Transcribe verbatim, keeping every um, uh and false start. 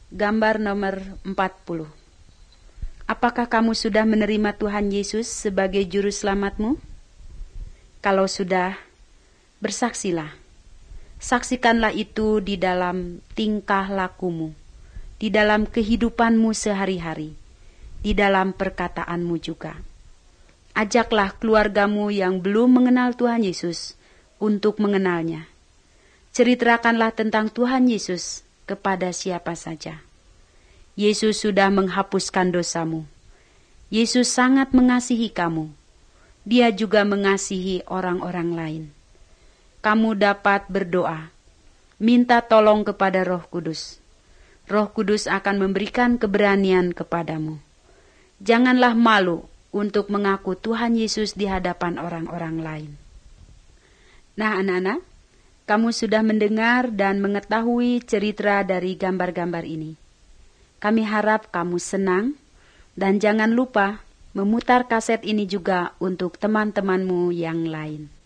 Gambar nomor empat puluh. Apakah kamu sudah menerima Tuhan Yesus sebagai juru selamatmu? Kalau sudah, bersaksilah. Saksikanlah itu di dalam tingkah lakumu, di dalam kehidupanmu sehari-hari, di dalam perkataanmu juga. Ajaklah keluargamu yang belum mengenal Tuhan Yesus untuk mengenalnya. Ceritakanlah tentang Tuhan Yesus kepada siapa saja. Yesus sudah menghapuskan dosamu. Yesus sangat mengasihi kamu. Dia juga mengasihi orang-orang lain. Kamu dapat berdoa, minta tolong kepada Roh Kudus. Roh Kudus akan memberikan keberanian kepadamu. Janganlah malu untuk mengaku Tuhan Yesus di hadapan orang-orang lain. Nah, anak-anak, kamu sudah mendengar dan mengetahui cerita dari gambar-gambar ini. Kami harap kamu senang dan jangan lupa memutar kaset ini juga untuk teman-temanmu yang lain.